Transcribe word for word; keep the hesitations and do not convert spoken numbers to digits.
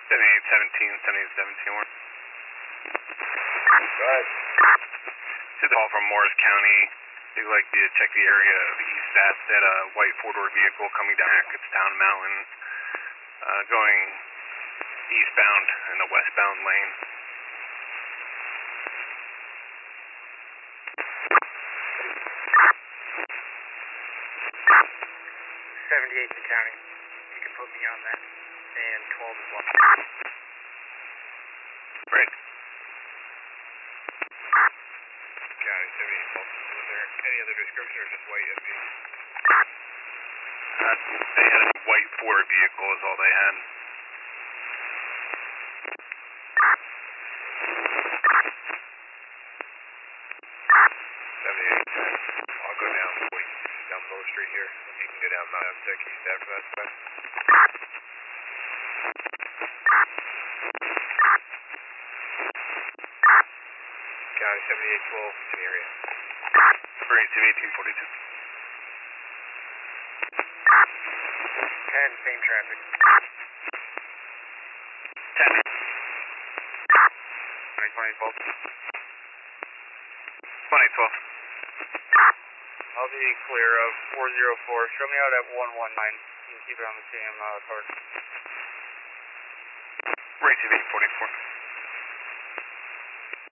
seventy-eight seventeen, seventy-eight seventeen. Go ahead. This is a call from Morris County. They'd like you to check the area of East Ave. That a white four-door vehicle coming down It's down Mountain, uh, going eastbound in the westbound lane. seventy-eight in county. You can put me on that. And twelve as well. Right. County seventy-eight twelve. Was there any other description or just white S U V? Uh, they had a white Ford vehicle is all they had. seventy-eight ten. I'll go down down Bow Street here. You can go down Mount Tech East after that spot. County seventy-eight twelve in the area. Great, eighteen forty-two. ten, same traffic. ten. twenty twenty twelve. twenty twelve. I'll be clear of four zero four. Show me out at one one nine. You can keep it on the same uh, card. Great, eight forty-four.